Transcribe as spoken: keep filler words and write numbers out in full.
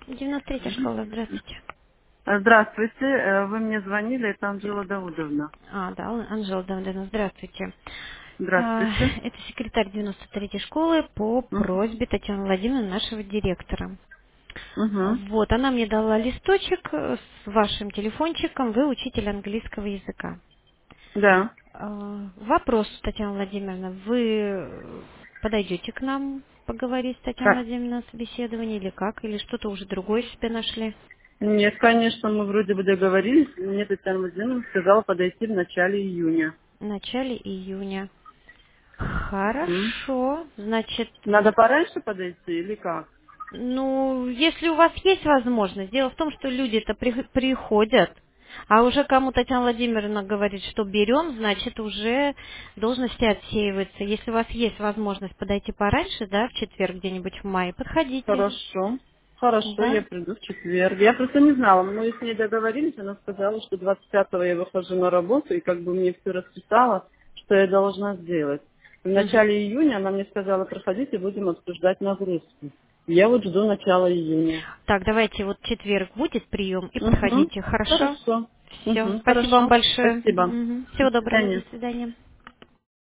девяносто третья школа, здравствуйте. Э, Здравствуйте, э, вы мне звонили, это Анжела Даудовна. А, да, Анжела Давыдовна, здравствуйте. А, Здравствуйте. Это секретарь девяносто третьей школы по просьбе Татьяны Владимировны, нашего директора. Угу. Вот, она мне дала листочек э, с вашим телефончиком, вы учитель английского языка. Да. А, Вопрос, Татьяна Владимировна, вы э, подойдете к нам поговорить с Татьяной Ка- Владимировной на собеседовании или как? Или что-то уже другое себе нашли? Нет, конечно, мы вроде бы договорились. Мне Татьяна Владимировна сказала подойти в начале июня. В начале июня. Мгм. Хорошо. Значит, Надо пораньше подойти или как? ну, если у вас есть возможность, дело в том, что люди-то при- приходят, а уже кому Татьяна Владимировна говорит, что берем, значит, уже должности отсеиваются. Если у вас есть возможность подойти пораньше, да, в четверг где-нибудь в мае, подходите. Хорошо. Хорошо, я Да? приду в четверг. Я просто не знала, мы с ней договорились, она сказала, что двадцать пятого я выхожу на работу, и как бы мне все расписала, что я должна сделать. В Мгм. начале июня она мне сказала, проходите, будем обсуждать нагрузку. Я вот жду начала июня. Так, давайте вот в четверг будет прием и Угу. подходите. Хорошо? Хорошо. Все. Угу. Спасибо вам Хорошо. большое. Спасибо. Мгм. До Всего доброго. До свидания. свидания.